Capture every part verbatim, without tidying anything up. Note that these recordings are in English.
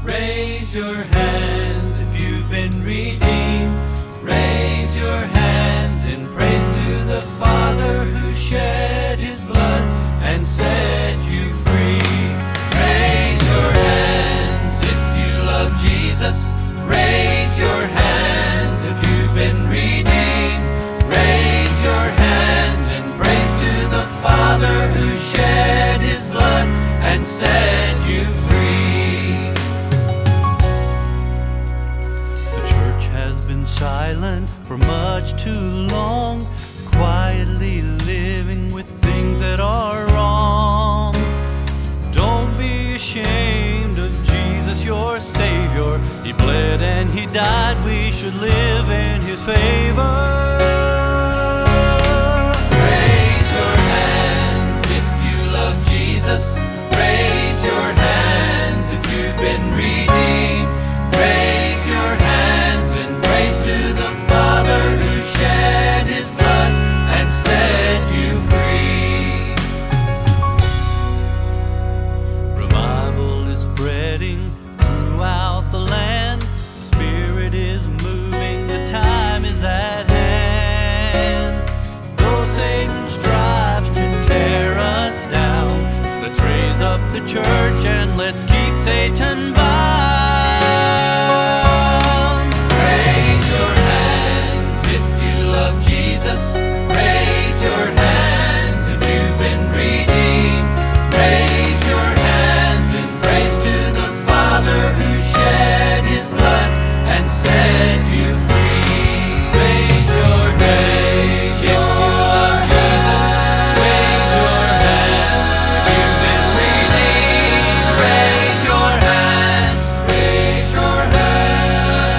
Raise your hands if you've been redeemed. Raise your hands in praise to the Father who shed his blood and set you free. Raise your hands if you love Jesus. Raise your hands if you've been redeemed. Raise your hands in praise to the Father who shed his blood and set you free. The church has been silent for much too long, quietly living with things that are wrong. Don't be ashamed of Jesus, your Savior. He bled and he died, we should live in his favor. Raise your hands if you love Jesus. Raise your hands if you've been redeemed. Raise your hands in praise to the Father who shed his blood and set you free. Revival is spreading throughout the land. The Spirit is moving, the time is at hand. Though Satan strives to tear us down, let's raise up the church and let's keep Satan bound. Raise your hands if you love Jesus. Raise your hands if you've been redeemed. Raise your hands in praise to the Father who shed his blood and set you free. Raise your hands if you love Jesus. Raise your hands if you've been redeemed. Raise your hands, raise your hands.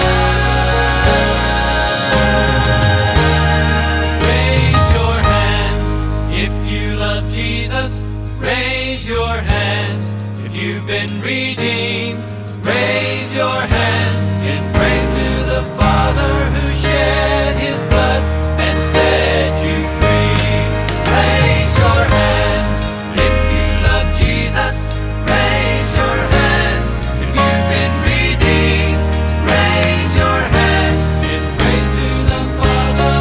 Raise your hands if you love Jesus. Raise your hands if you've been redeemed. Raise your hands in praise to the Father who shed his blood and set you free. Raise your hands if you love Jesus. Raise your hands if you've been redeemed. Raise your hands in praise to the Father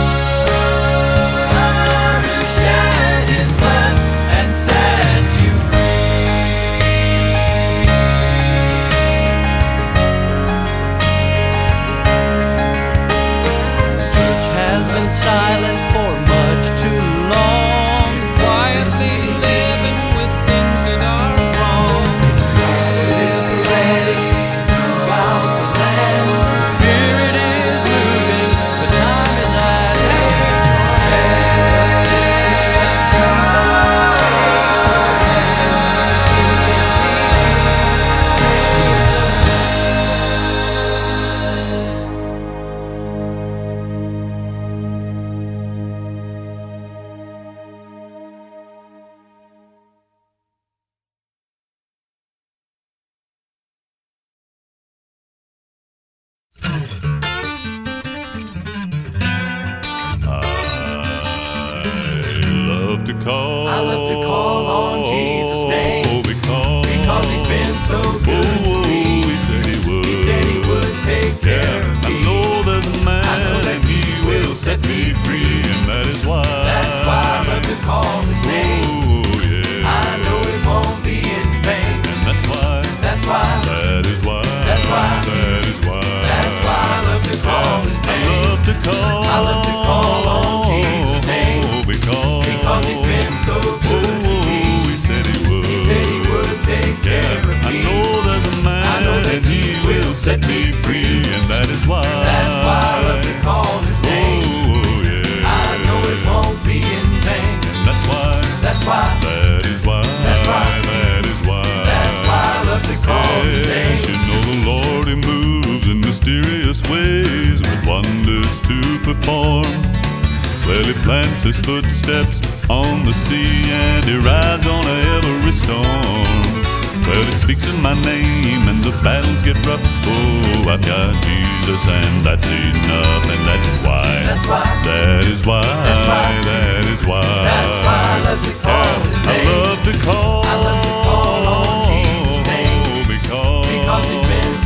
who shed his blood and set you free. The church has been silent for much too long, quietly living with things that are wrong. It is spreading throughout the land. The Spirit is moving, the time is at love to call. I love to call on Jesus' name because, because he's been so good to oh, me. he said he would. He said he would take care Yeah, of I me. know there's a man I know that and he will set me free, and that is why. That's why I love to call his name. Oh yeah. I know it won't be in vain. And that's why. That's why. That is why. That's why. That is why. That's why I love to call his I name. love to call. I love to call on Jesus' name. Oh, because. Because he's been so good to me. Oh, he said he would. He said he would take care of I me. know there's a man I know that and he will set me free, and that is why. That's why I love to call his name. Oh yeah. I know it won't be in vain. And that's why. That's why. That is why. That's why. That is why. That's why I love to call his name. Yes, you know the Lord, he moves in mysterious ways with wonders to perform. Well, he plants his footsteps on the sea and he rides on every storm. Well, he speaks in my name and the battles get rough. Oh, I've got Jesus and that's enough, and that's why. That's why. That is why. That's why. That is why. That's why I love to call his I name. love to call. I love to call on Jesus' name. Because, Because he's been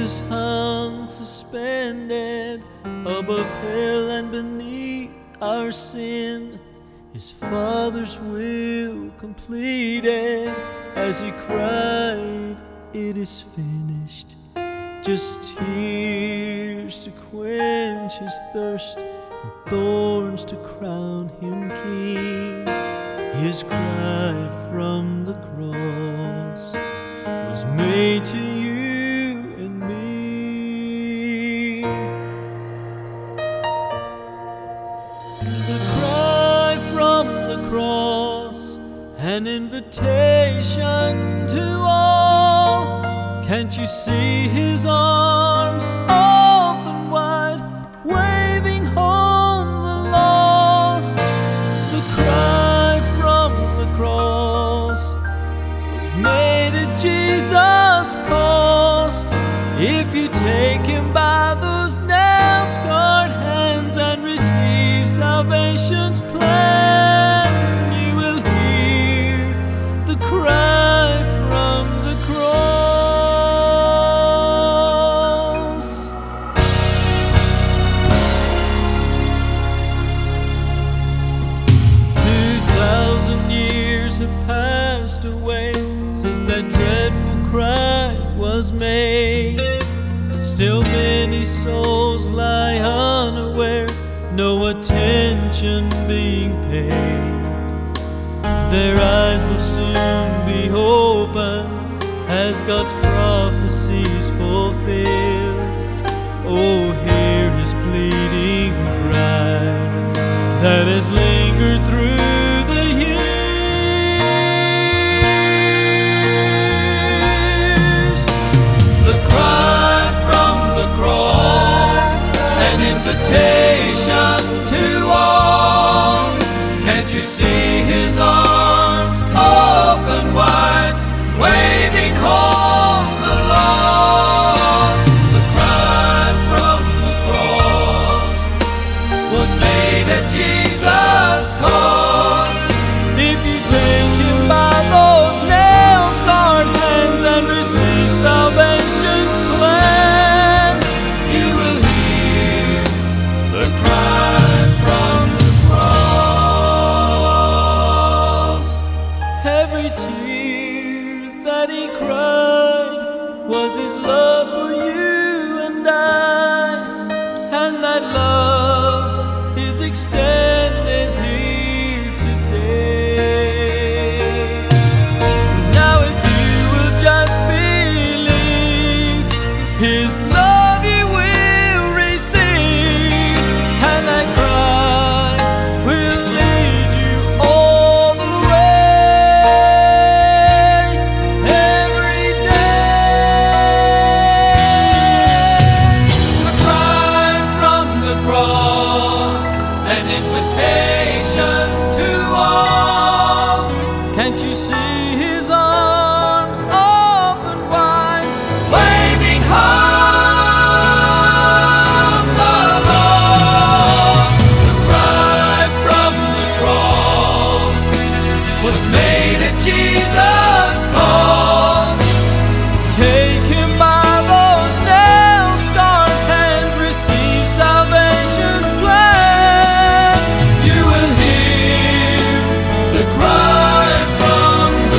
Jesus hung suspended above hell and beneath our sin, His Father's will completed as He cried, "It is finished." Just tears to quench His thirst and thorns to crown Him king. His cry from the cross was made to you and me. The cry from the cross, an invitation to all. Can't you see His arms open wide, waving home the lost? The cry from the cross was made at Jesus' cost. If you take Him by those nail-scarred hands and receive salvation's plan, you will hear the cry from the cross. Two thousand years have passed away since that dreadful cry was made. Still many souls lie unaware, no attention being paid. Their eyes will soon be opened as God's prophecies fulfill. Oh, hear His pleading cry that has lingered through the years. The cry from the cross, an invitation to all. Can't you see His arms open wide, waving home the lost? The cry from the cross was made at Jesus' cost. If you take Him by those nail-scarred hands and receive salvation's plan, you will hear the cry from the cross. Every tear that He cried was His love for you and I, and that love is extended here today. Now if you will just believe, His love you will receive, and that cry will lead you all the way, every day. The cry from the cross, an invitation to all. Can't you see His arms open wide, waving home the lost? The cry from the cross was made at Jesus' cost. Take Him by those nail-scarred hands, receive salvation's plan. You will hear the cry from the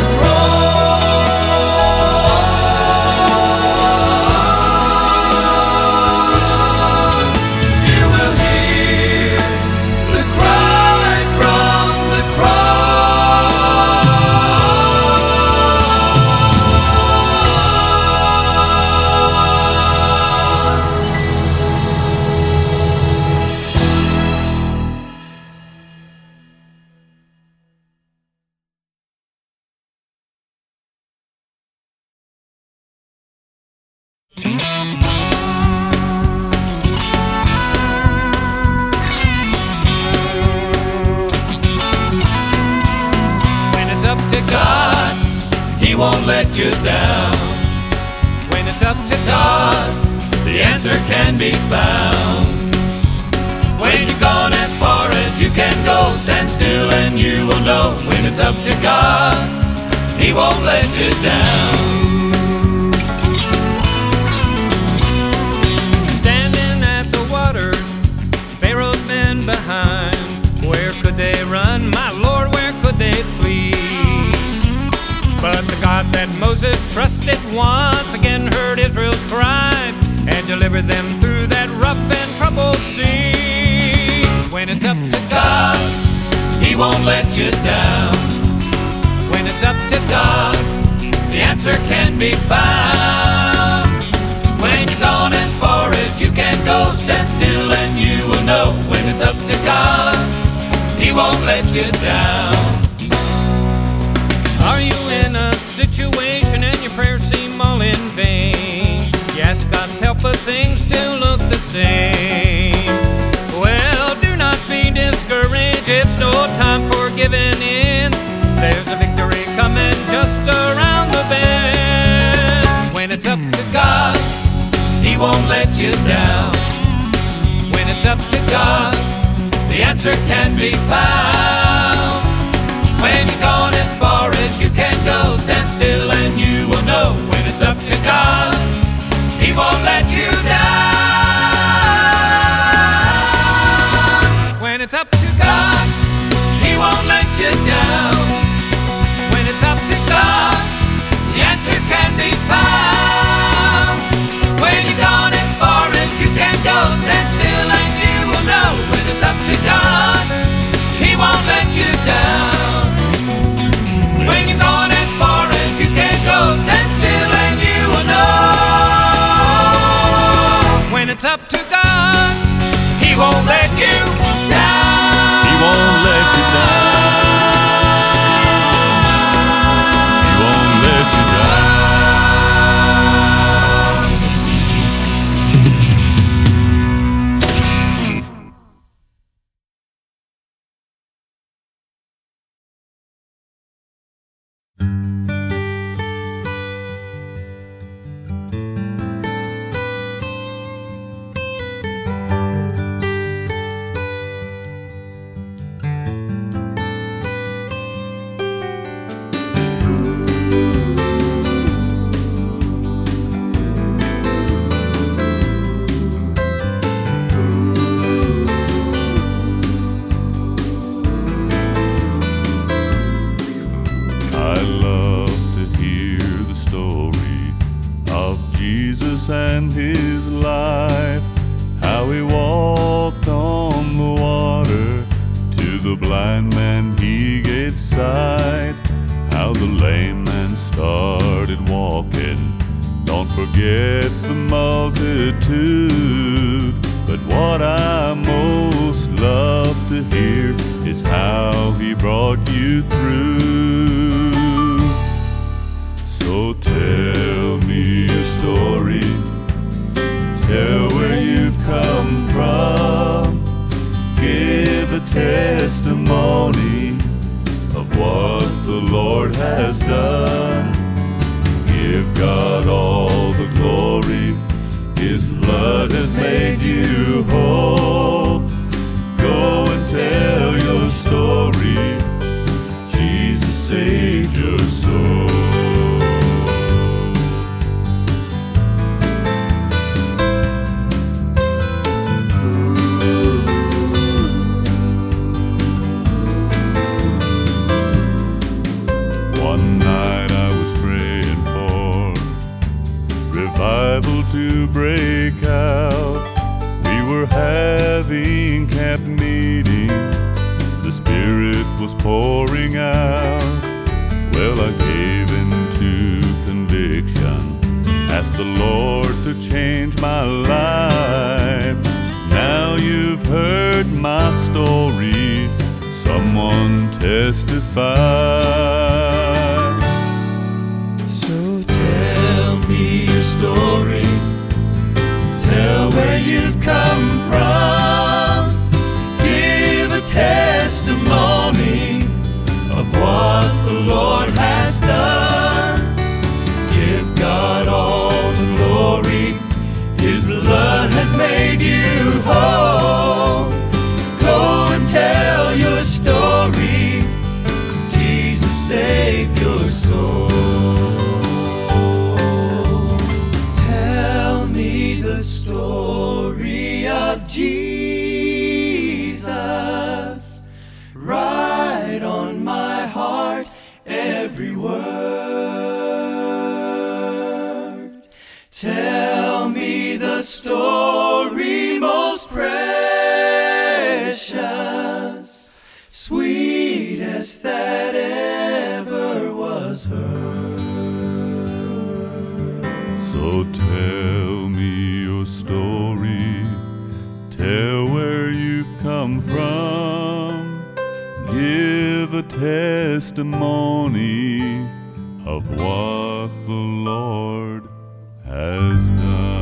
cross. You will hear the cry from the cross. When it's up to God, He won't let you down. When it's up to God, the answer can be found. When you've gone as far as you can go, stand still and you will know. When it's up to God, He won't let you down. Moses trusted once again, heard Israel's cry, and delivered them through that rough and troubled sea. When it's up to God, He won't let you down. when it's up to God, The answer can be found. When you've gone as far as you can go, stand still and you will know. When it's up to God, He won't let you down. are you in a situation and your prayers seem all in vain? You ask God's help but things still look the same. Well, do not be discouraged, it's no time for giving in. There's a victory coming just around the bend. When it's up to God, He won't let you down. when it's up to God, The answer can be found. When you've gone as far as you can go, stand still and you will know. When it's up to God, He won't let you down. when it's up to God, He won't let you down. when it's up to God, The answer can be found. When you've gone as far as you can go, stand still and you will know. When it's up to God, He won't let you down. When you've gone as far as you can go, stand still and you will know. when it's up to God, He won't let you down. He won't let you down. He won't let you down. I love to hear the story of Jesus and His life, how He walked on the water, to the blind man He gave sight, how the lame man started walking. Don't forget the multitude, but what I most love to hear is how He brought you through. So tell me a story, tell where you've come from, give a testimony of what the Lord has done. Give God all the glory, His blood has made you whole. Go and tell your story, Jesus saved your soul. One night I was praying for revival to break out. We were having camp meeting, the Spirit was pouring out. Well, I gave into conviction, asked the Lord to change my life. Now you've heard my story, someone testify. So tell me your story, tell where you've come from, give a testimony of what the Lord has done. Give God all the glory, His blood has made you whole. Go and tell your story, Jesus saved your soul. Tell me the story of Jesus, write on my heart every word. story most precious, sweetest that ever was heard. So tell me your story, tell where you've come from, give a testimony of what the Lord has done.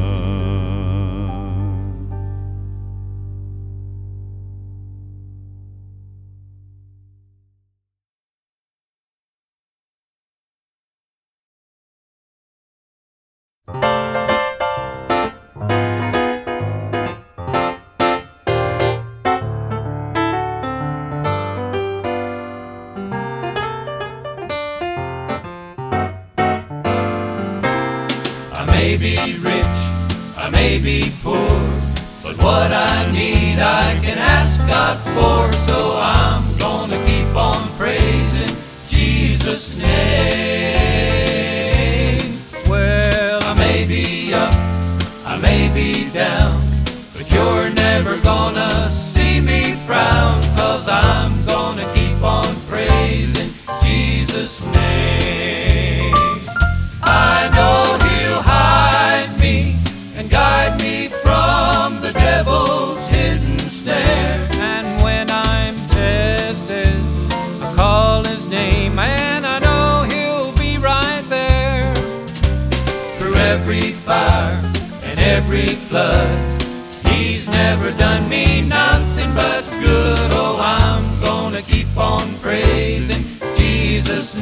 I may be rich, I may be poor, but what I need I can ask God for. So I'm gonna keep on praising Jesus' name. Well, I may be up, I may be down, but you're never gonna see me frown, 'cause I'm gonna keep on praising Jesus' name. I know He'll hide me and guide me from the devil's hidden snares. And when I'm tested, I call His name, and I know He'll be right there. Through every fire and every flood, He's never done me nothing but good. Oh, I'm gonna keep on praising Jesus'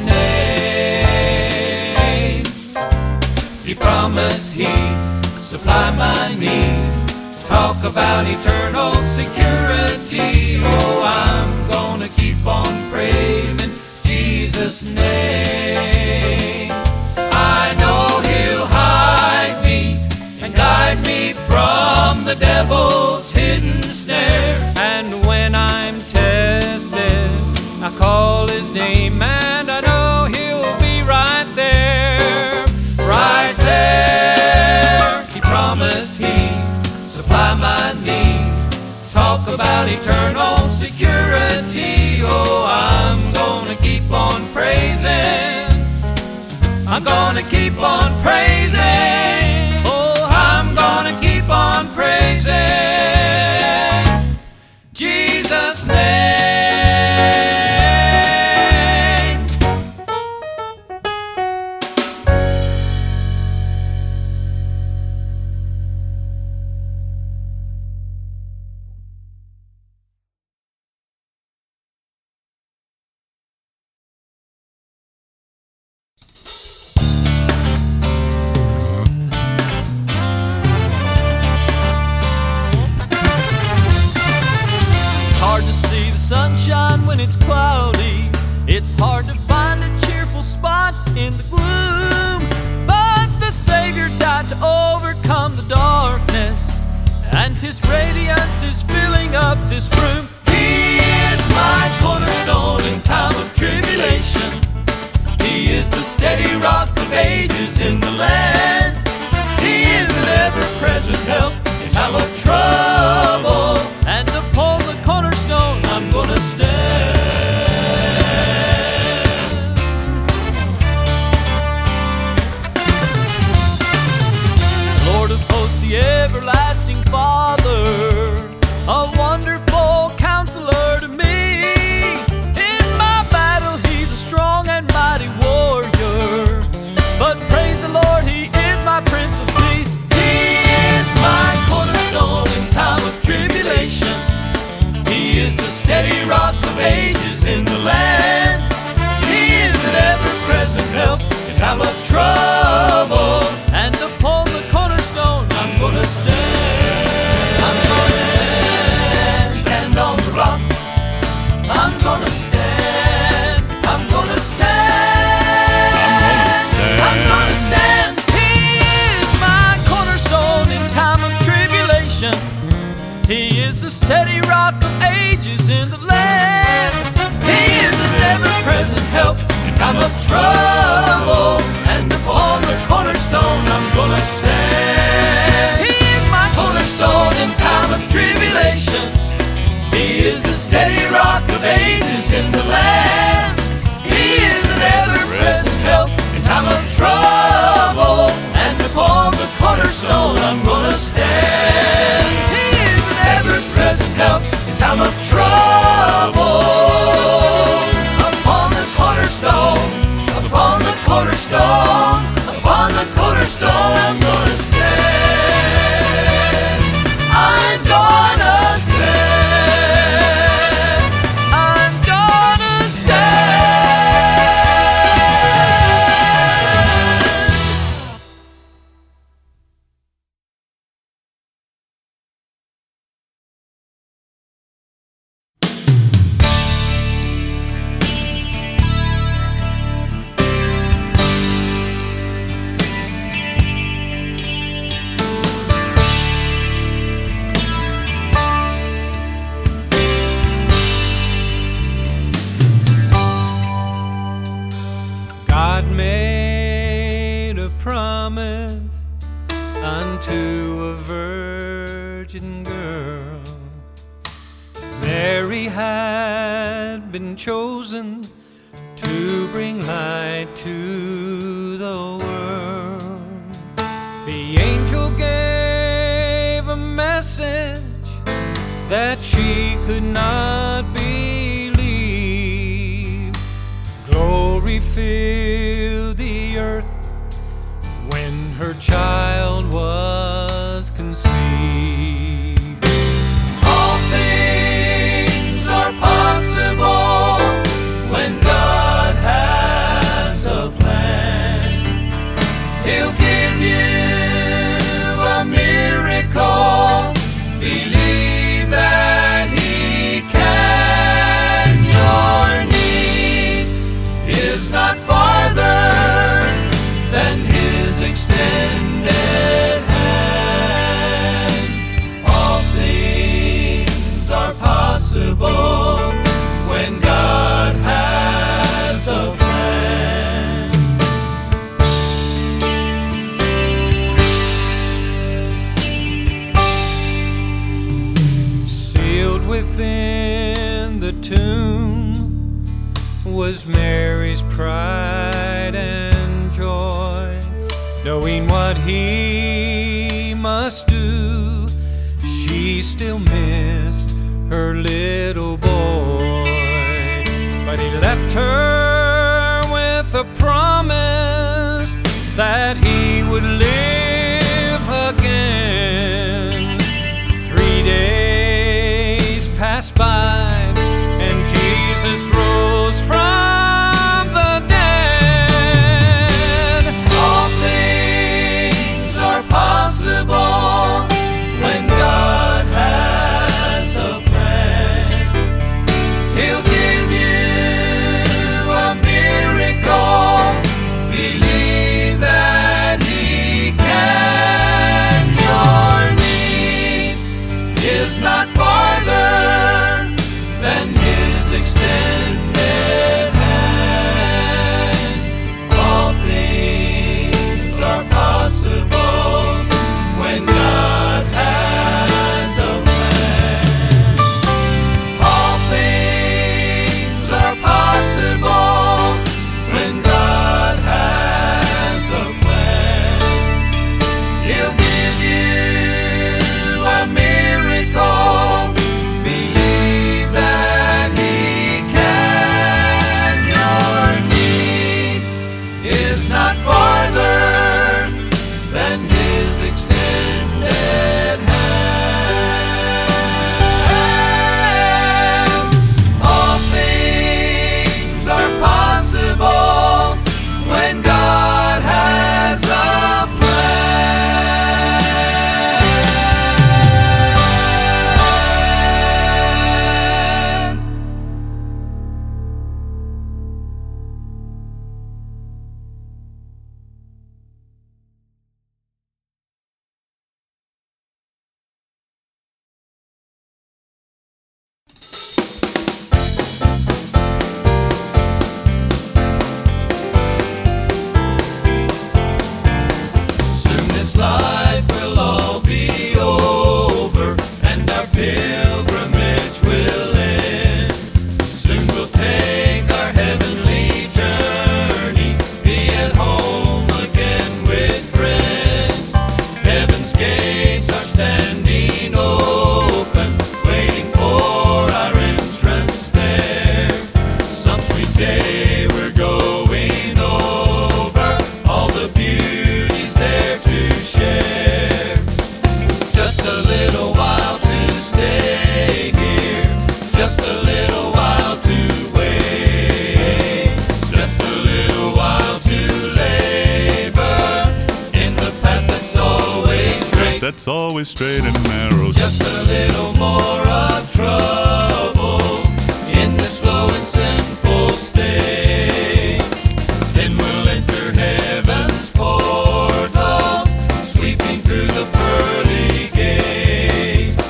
name. He promised He'd supply my need. Talk about eternal security. Oh, I'm gonna keep on praising Jesus' name. I know He'll hide me and guide me from the devil's hidden snares. And when I'm tested, I call His name, and I know He'll be right there, right there. He promised He'd supply my need. Talk about eternal security. Oh, I'm gonna keep on praising. I'm gonna keep on praising. Oh, I'm gonna keep on praising Jesus' name. Sunshine when it's cloudy, it's hard to find a cheerful spot in the gloom. But the Savior died to overcome the darkness, and His radiance is filling up this room. He is my cornerstone in time of tribulation. He is the steady rock of ages in the land. He is an ever-present help in time of trouble. And upon the cornerstone I'm gonna stand. Lord of hosts, the everlasting Father, a wonderful counselor to me. In my battle He's a strong and mighty warrior, but praise the Lord, He is my Prince of Peace. He is my cornerstone in time of tribulation. He is the steady rock of ages in the land. He is an ever-present help in time of trouble. And upon the cornerstone I'm gonna stand. I'm gonna stand. Stand on the rock. I'm gonna stand. I'm gonna stand. I'm gonna stand. He is my cornerstone in time of tribulation. He is the steady rock of ages in the land. He is an ever-present help in time of trouble. And upon the cornerstone I'm gonna stand. stand. He is my cornerstone in time of tribulation. He is the steady rock of ages in the land. He is an ever-present help in time of trouble, and upon the cornerstone I'm gonna stand. He is an ever-present help in time of trouble. Upon the cornerstone, upon the cornerstone, upon the cornerstone I'm gonna stand. I'm gonna stand. God made a promise unto a virgin girl. Mary had been chosen to bring light to the world. The angel gave a message that she could not believe. Glory filled the earth when her child was conceived. All things are possible when God has a plan. He'll give you a miracle. Believe that He can. Your need is not farther than His extended hand. All things are possible when God has a plan. Sealed within the tomb was Mary's pride and joy. Knowing what He must do, she still missed her little boy. But He left her with a promise that He would live again. Three days passed by and Jesus rose from the dead. All things are possible when God has a plan. He'll give you a miracle. Believe that He can. Your need is not farther than His extended hand. All things are possible when God has a plan. All things are possible when God has a plan. He'll give you a miracle. Believe that He can. remain open, waiting for our entrance there. Some sweet day we're going over, all the beauties there to share. Just a little while to stay here, just a little while to wait, just a little while to labor in the path that's always straight. That's always straight and narrow. Just a little more of trouble in this slow and sinful state. Then we'll enter heaven's portals, sweeping through the pearly gates.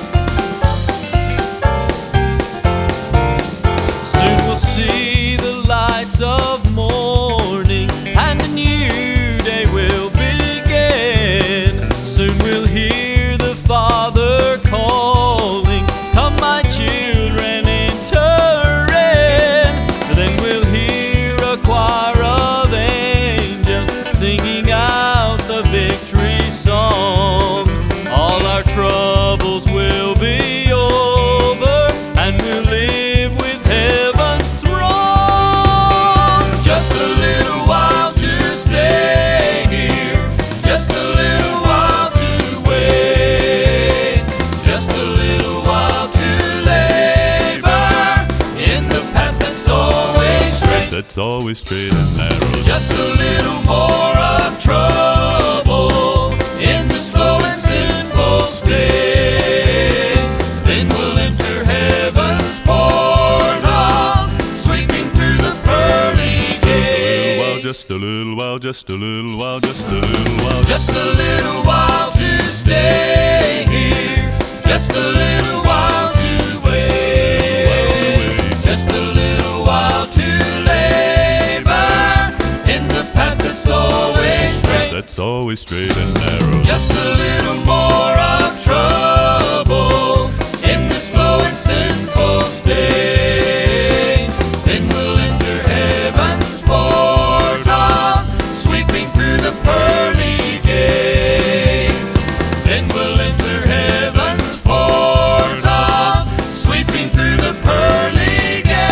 Soon we'll see the lights of morning, and a new day will begin. Soon we'll hear the Father calling, "Come, my children, enter in." Then we'll hear a choir of angels singing out the victory song. All our troubles will be over, and we'll live with heaven's throne. Just a little while to stay here, just a little while to wait, just a little while to labor in the path that's always straight. That's always straight and narrow. Just a little more of trouble in the slow and sinful state. Then we'll enter heaven's portals, sweeping through the pearly gates. Just a little while, just a little while, just a little while, Just a little while to stay here, just a little while to wait, just a little while to labor in the path that's always straight. that's always straight and narrow. Just a little more of trouble in this slow and sinful state. Then we'll enter heaven's portals, sweeping through the pearly gates. Then we'll enter heaven's portals, sweeping through the pearly gates.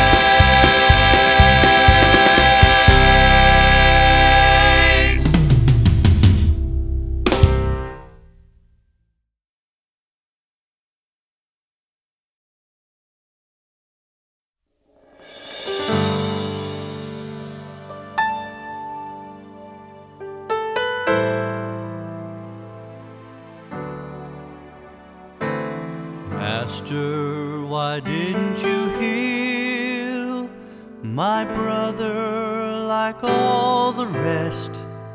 Master, why didn't you heal my brother like all the rest?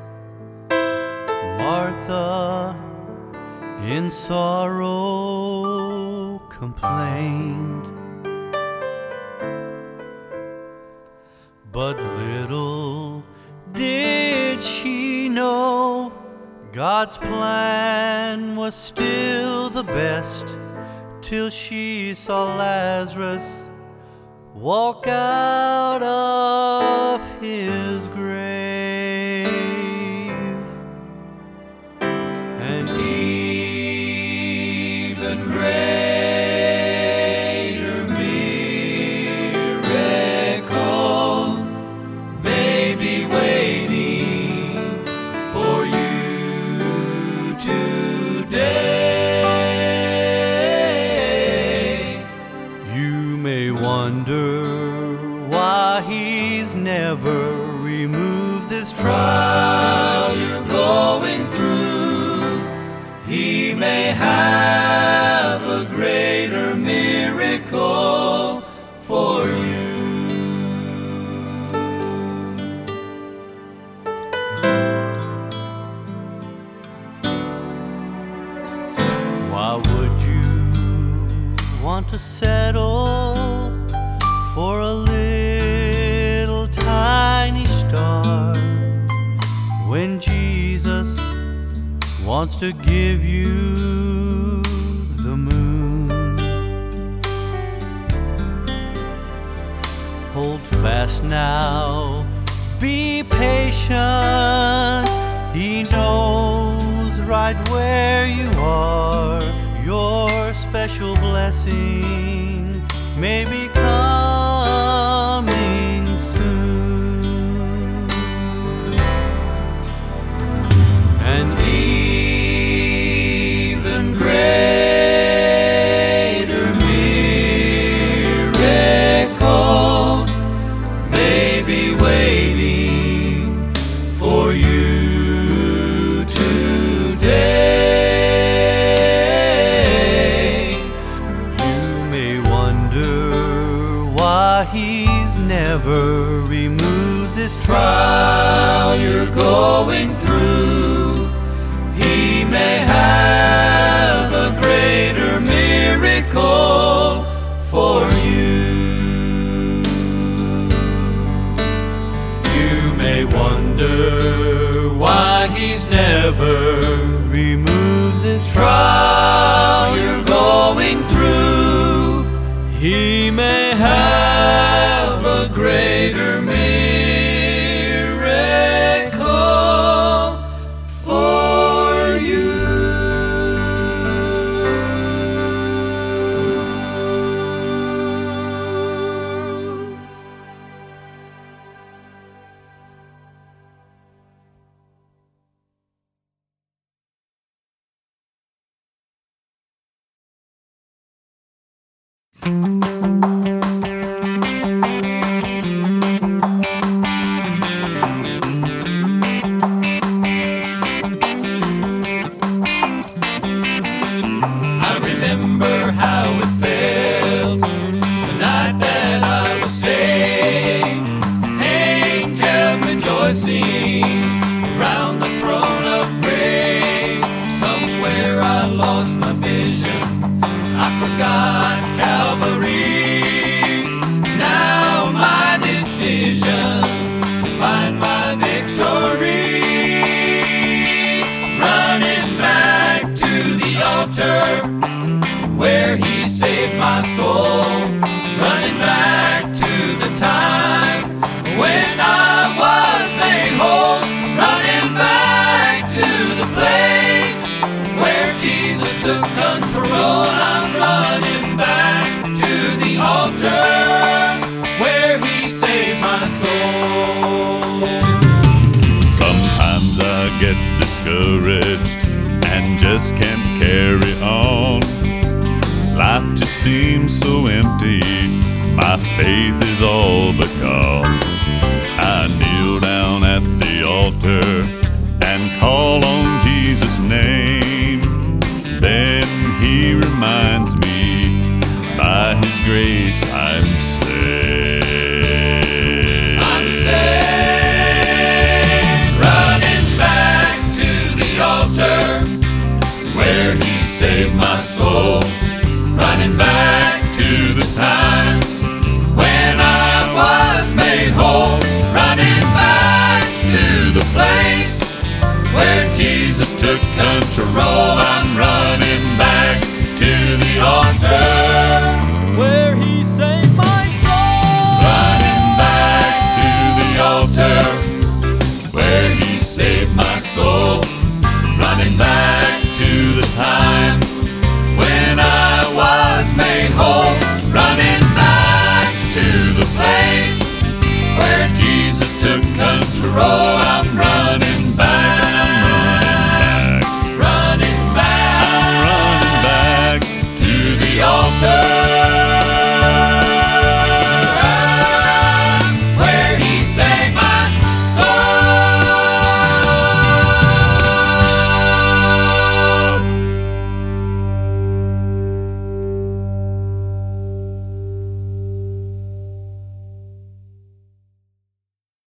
Martha in sorrow complained, but little did she know God's plan was still the best, till she saw Lazarus walk out of his grave. And even greater miracle may be waiting for you today. Wonder why he's never removed this trial you're going through. He may have a greater miracle for you. Why would you want to settle for a little tiny star when Jesus wants to give you the moon? Hold fast now, be patient. He knows right where you are. You're special blessing may be coming soon. And even greater miracle may be waiting for you today. You may wonder why He's never removed this trial you're going through. He may have a greater miracle for you. You may wonder why He's never removed this trial you're going through. He may have a greater miracle for you. I remember how it felt the night that I was saved. Angels rejoicing around the throne of grace. Somewhere I lost my vision, I forgot Calvary. Now my decision to find my victory, running back to the altar where He saved my soul, running back to the time when I was made whole, running back to the place where Jesus took control. I'm running back to the altar where He saved my soul. Sometimes I get discouraged and just can't carry on. Life just seems so empty, my faith is all but gone. I kneel down at the altar and call on Jesus' name. Then He reminds me, by His grace I'm saved. I'm saved, running back to the altar where He saved my soul, running back to the time when I was made whole, running back to the place where Jesus took control. I'm running